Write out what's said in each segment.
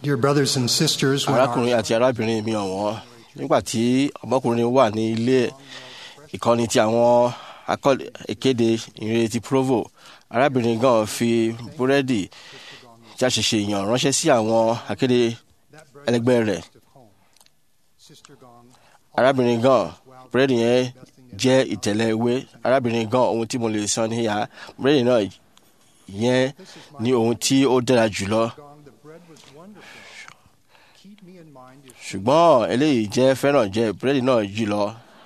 Dear brothers and sisters, when arákùnrin our àti arábìnrin mi ọ̀wọ́n, nígbà tí ọmọkùnrin wà ní ilé ìkọ́ni ti àwọn ìkéde ìrere ti Provo, arábìnrin gan fi búrẹ́dì tí a ṣẹ̀ṣẹ̀ yàn ránṣẹ́ sí àwọn akéde ẹlẹgbẹ́ rẹ̀. Arábìnrin gan búrẹ́dì yẹn jẹ́ ìtẹ̀lẹ̀ ewé. Arábìnrin gan ohun tí mo lè sọ ní ìyá búrẹ́dì náà yẹn ní ohun tí ó dára jùlọ. Ṣùgbọ́n eléyìí jẹ́ fẹ́ràn jẹ búrẹ́dì náà jùlọ.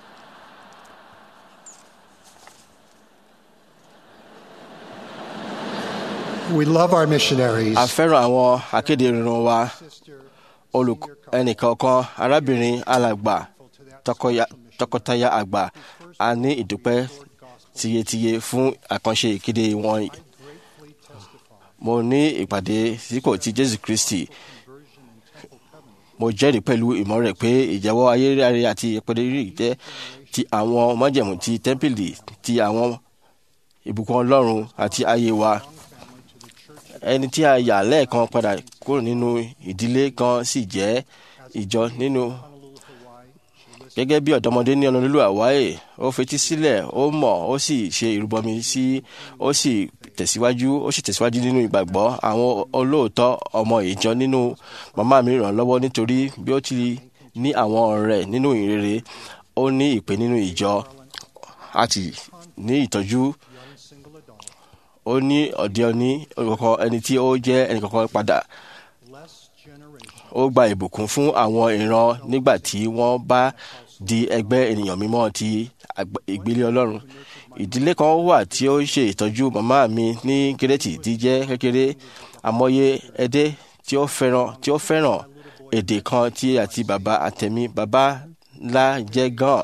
We love our missionaries. A fẹ́ràn àwọn akéde ìrìnnà wa. Ẹnìkọ̀ọ̀kan arábìnrin alàgbà tọkọtaya àgbà a ní ìdúpẹ́ tiyetiye fún àkànṣe ìkéde wọn. Mo ní ìpàdé sípò ti Jésù Kristi. Mo jẹ́rìí pẹ̀lú ìmọ̀ rẹ̀ pé ìjẹ́wọ́ ayérayé àti ìpèdè rí jẹ́ ti àwọn májẹ̀mú ti tẹ́ḿpìlì ti àwọn ìbùkún Ọlọ́run àti ayé wa. Ẹni tí a yà lẹ́ẹ̀kan padà kúrò nínú ìdílé kan sì jẹ́ ìjọ nínú. Gẹ́gẹ́ bí ọ̀dọ́mọdé ní Honolulu, Hawaii, ó fetí sílẹ̀, ó mọ̀, ó sì ṣe ìrúbọmi sí, ó sì tẹ̀síwájú nínú ìgbàgbọ́. Àwọn olóòótọ́ ọmọ ìjọ nínú màmá mi ràn lọ́wọ́ nítorí bí ó ti ní àwọn ọ̀rẹ́ nínú ìrere, ó ní ìpè nínú ìjọ àti ní ìtọ́jú. Ó ní òde òní ọ̀kọ̀ọ̀kan ẹni tí ó jẹ́ ẹnìkọ̀ọ̀kan padà. Ó gba ìbùkún fún àwọn ìran nígbà tí wọ́n bá di ẹgbẹ́ ènìyàn mímọ́ ti ìgbélé Ọlọ́run. Ìdílé kan wà tí ó ṣe ìtọ́jú màmá mi ní Kírètì tí jẹ́ kékeré. Àmọye ẹdẹ tí ó fẹ́ràn èdè kan tí àti bàbá àtẹ̀mí bàbá ńlá jẹ́ gan.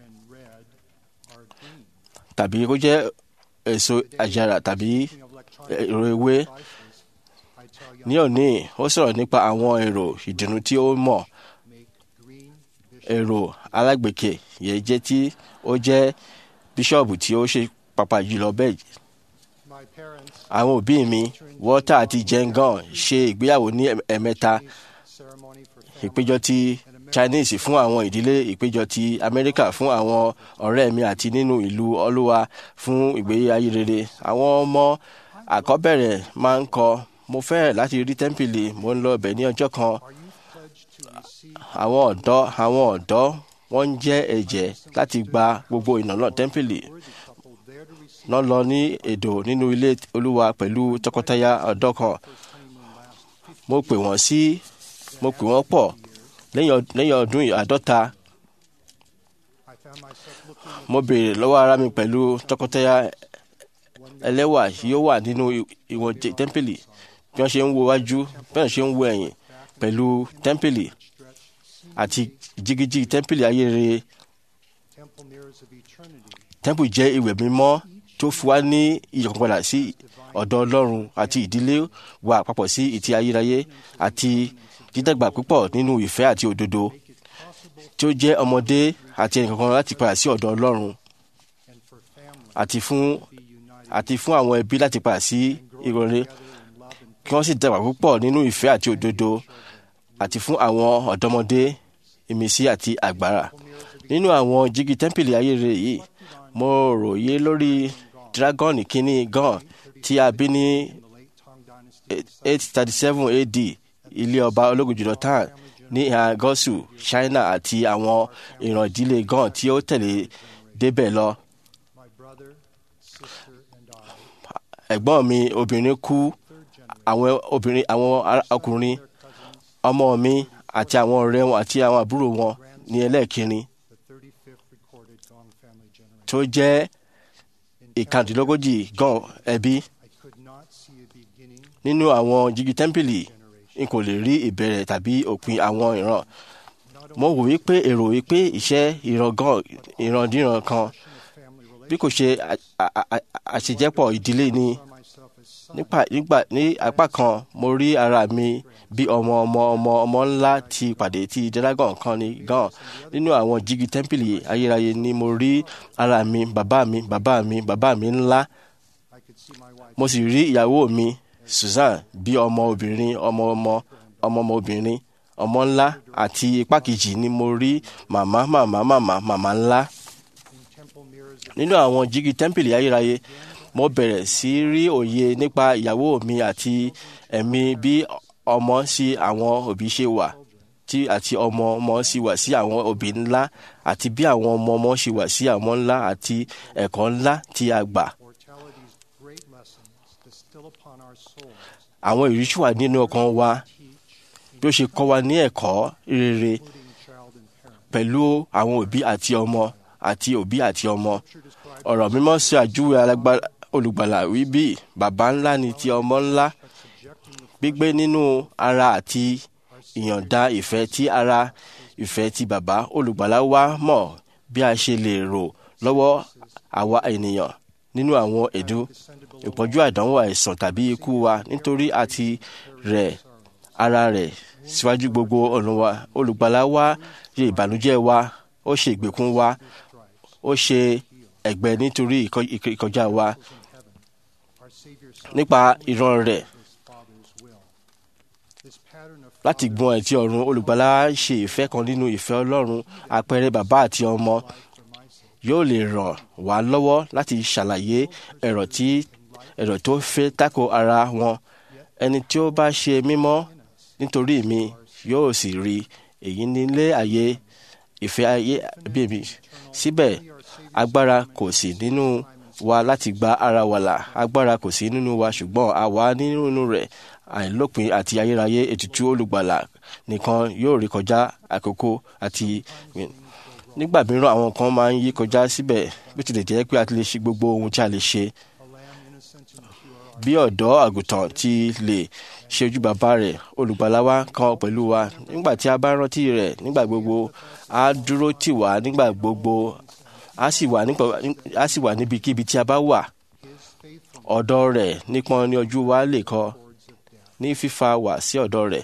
Tàbí kó jẹ́ èso àjàrà tàbí èrò ewé. Ní òní, ó sọ̀rọ̀ nípa àwọn èrò ìdùnnú tí ó mọ̀. Èrò alágbèéké yẹ jẹ́ tí ó jẹ́ bíṣọ̀bù tí ó ṣe pàápàá jùlọ bẹ́ẹ̀. Àwọn òbí mi, Walter àti Jane Gunn, ṣe ìgbéyàwó ní ẹ̀mẹ́ta. Ìpéjọ ti Chinese fún àwọn ìdílé, ìpéjọ ti Amẹ́ríkà fún àwọn ọ̀rẹ́ mi àti nínú ìlú Olúwa fún ìgbé ayé rere. Àwọn ọmọ àkọ́bẹ̀rẹ̀ máa ń kọ, mo fẹ́ láti rí tẹ́ḿpìlì, mo ń lọ ibẹ̀ ní ọjọ́ kan. Àwọn ọ̀dọ́ wọ́n ń jẹ́ ẹ̀jẹ̀ láti gba gbogbo ìnáwó tẹ́ḿpìlì. Wọ́n lọ ní èdò nínú ilé Olúwa pẹ̀lú tọkọtaya ọ̀dọ́ kan. Mo pè wọ́n pọ̀ lẹ́yìn ọdún 50. Mo béèrè lọ́wọ́ ara mi pẹ̀lú tọkọtaya ẹlẹ́wà yóò wà nínú ìwọ̀n tẹ́ḿpìlì. Bí wọ́n ṣe ń wo wájú, bí wọ́n ṣe ń wo ẹ̀yìn pẹ̀lú tẹ́ḿpìlì àti jìgìjì tẹ́ḿpìlì ayérayé. Tẹ́ḿpìlì jẹ́ ìwẹ̀ mímọ́ tó fi wá ní ìyọ̀kànpadà sí ọ̀dọ̀ Ọlọ́run àti ìdílé wa papọ̀ sí ìtì ayérayé àti dídàgbà púpọ̀ nínú ìfẹ́ àti òdodo tí ó jẹ́ ọmọdé àti ẹnìkankan láti padà sí ọ̀dọ̀ Ọlọ́run àti fún àwọn ẹbí láti padà sí ìrọ̀lẹ́ kí wọ́n sì dàgbà púpọ̀ nínú ìfẹ́ àti òdodo àti fún àwọn ọ̀dọ́mọdé ìmísí àti agbára. Nínú àwọn jígí tẹ́ḿpìlì ayérayé yìí, mo ròye lórí Dragoni kínní gan tí a bí ní 837 AD, ilé ọba ológun jùlọ Tang ní ìhà gúúsù China àti àwọn ìran ìdílé gan tí ó tẹ̀lé débẹ̀ lọ. Ẹ̀gbọ́n mi obìnrin kú, àwọn ọkùnrin, ọmọ mi àti àwọn ọ̀rẹ́ wọn àti àwọn àbúrò wọn ní ẹlẹ́ẹ̀kẹrin tó jẹ́ ìkàndínlógójì gan ẹbí. Nínú àwọn jígí tẹ́ḿpìlì, n kò lè rí ìbẹ̀rẹ̀ tàbí òpin àwọn ìran. Mo wò wípé èrò wípé iṣẹ́ ìrandíran kan bí kò ṣe àṣejẹ́pọ̀ ìdílé ni. Ní apá kan, mo rí ara mi bí ọmọ ńlá ti pàdé ti Dragon kan ní gan. Nínú àwọn jígí tẹ́ḿpìlì ayérayé ni mo rí ara mi, bàbá mi ńlá. Mo sì rí ìyàwó mi Susan bí ọmọ obìnrin ọmọ ọmọọmọbìnrin, ọmọ ńlá, àti ipá kejì ni mo rí màmá ńlá. Nínú àwọn jígí tẹ́ḿpìlì ayérayé, mo bẹ̀rẹ̀ sí rí òye nípa ìyàwó mi àti ẹ̀mí bí ọmọ sí àwọn òbí ṣe wà àti ọmọ ọmọ sì wà sí àwọn òbí ńlá, àti bí àwọn ọmọ ọmọ ṣe wà sí àwọn ńlá, àti ẹ̀kọ́ ńlá tí a gbà. Àwọn ìrísí wà nínú ọkàn wa bí ó ṣe kọ́ wa ní ẹ̀kọ́ rere pẹ̀lú àwọn òbí àti ọmọ àti òbí àti ọmọ. Ọ̀rọ̀ mímọ́ sọ àjúwe olùgbàlà wí bí bàbá ńlá ni ti ọmọ ńlá, gbígbé nínú ara àti ìyọ̀ǹda ìfẹ́ tí ara ìfẹ́ ti bàbá olùgbàlà wa mọ̀ bí a ṣe lè rò lọ́wọ́ àwa ènìyàn nínú àwọn ẹ̀dùn, ìpọ́njú, àdánwò, àìsàn tàbí ikú wa, nítorí àti rẹ̀ ara rẹ̀ síwájú gbogbo ọ̀run wa. Olùgbàlà wa ṣe ìbànújẹ́ wa, ó ṣe ìgbèkùn wa, ó ṣe ẹ̀gbẹ́ nítorí ìkọjá wa. Nípa ìran rẹ̀ láti gbọ́n ẹ̀tí ọ̀run, olùgbàlà ṣe ìfẹ́ kan nínú ìfẹ́ Ọlọ́run. Àpẹẹrẹ bàbá àti ọmọ yóò lè ràn wá lọ́wọ́ láti ṣàlàyé ẹ̀rọ tó fẹ́ tako ara wọn. Ẹni tí ó bá ṣe mímọ́ nítorí mi yóò sì rí èyí nílé ayé ìfẹ́ ayé bí mi. Síbẹ̀ agbára kò sí nínú wa láti gba ara wa là. Agbára kò sí nínú wa, ṣùgbọ́n àwa nínú rẹ̀ àìlópin àti ayérayé. Ètùtù olùgbàlà nìkan yóò rí kọjá àkókò àti nígbà mìíràn àwọn kan máa ń yí kọjá síbẹ̀ bí ó tilẹ̀ jẹ́ pé a ti lè ṣe gbogbo ohun tí a lè ṣe. Bí ọ̀dọ́ àgùntàn ti lè ṣe ojú bàbá rẹ̀, olùgbàlà wa kan pẹ̀lú wa. Nígbà tí a bá rántí rẹ̀ nígbà gbogbo, á dúró tì wá nígbà gbogbo, á sì wà níbikíbi tí a bá wà. Ọ̀dọ̀ rẹ̀ nípọn ní ojú wa lè kọ ní fífa wá sí ọ̀dọ̀ rẹ̀.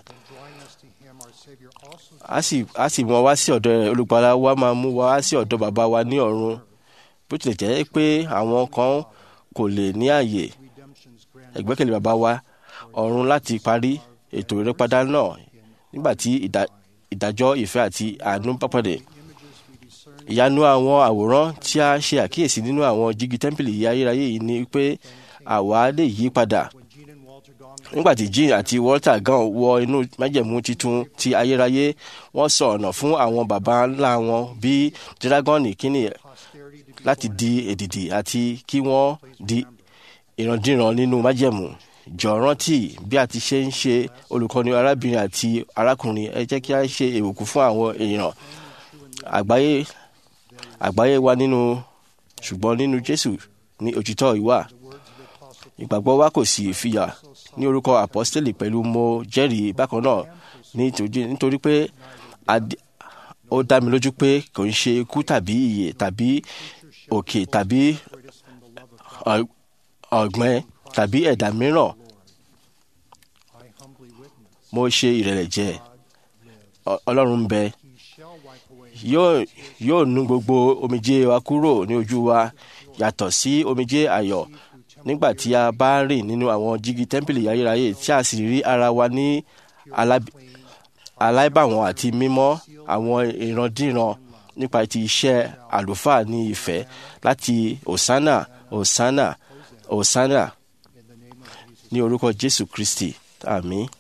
Á sì mú wa sí ọ̀dọ̀ rẹ̀. Olùgbàlà wa máa mú wa sí ọ̀dọ̀ bàbá wa ní ọ̀run. Bó tilẹ̀ jẹ́ pé àwọn kan kò lè ní ààyè ìgbẹ́kẹ̀lé bàbá wa ọ̀run láti parí ètò ìrẹ́padà náà nígbà tí ìdájọ́ ìfẹ́ àti àánú bá pàdé. Ìyanu àwọn àwòrán tí a ṣe àkíyèsí nínú àwọn jígí tẹ́ḿpìlì ayérayé yìí ni pé àwa lè yí padà. Nígbà tí Jean àti Walter gan wọ inú májẹ̀mú titun ti ayérayé, wọ́n sọ ọ̀nà fún àwọn baba ńlá wọn bí Dragoni Kínní láti di èdìdì àti kí wọ́n di ìrandíran nínú májẹ̀mú. Jọ̀ọ́ rántí bí a ti ṣe ń ṣe olùkọ́ni arábìnrin àti arákùnrin. Ẹ jẹ́ kí a ṣe ìbùkún fún àwọn èèyàn àgbáyé wa ṣùgbọ́n nínú Jésù ní òtítọ́ ìwà. Ìgbàgbọ́ wa kò sì fìyà ní orúkọ àpọ́stélì pẹ̀lú mo jẹ́rìí bákan náà nítorí pé ó dá mi lójú pé kò ń ṣe ikú tàbí ìyè tàbí òkè tàbí ọ̀gbẹ́ tàbí ẹ̀dá mìíràn. Mo ṣe ìrẹ̀lẹ̀ jẹ́ Ọlọ́run ń bẹ. Yóò nu gbogbo omijé wa kúrò ní ojú wa, yàtọ̀ sí omijé ayọ̀ nígbà tí a bá rìn nínú àwọn jígí tẹ́ḿpìlì ayérayé tí a sì rí ara wa ní aláìbàwọ́n àti mímọ́. Àwọn ìrandíran nípa ti iṣẹ́ àlùfáà ní ìfẹ́ láti Hosanna, Hosanna, Hosanna ní orúkọ Jésù Kristi. Àmín.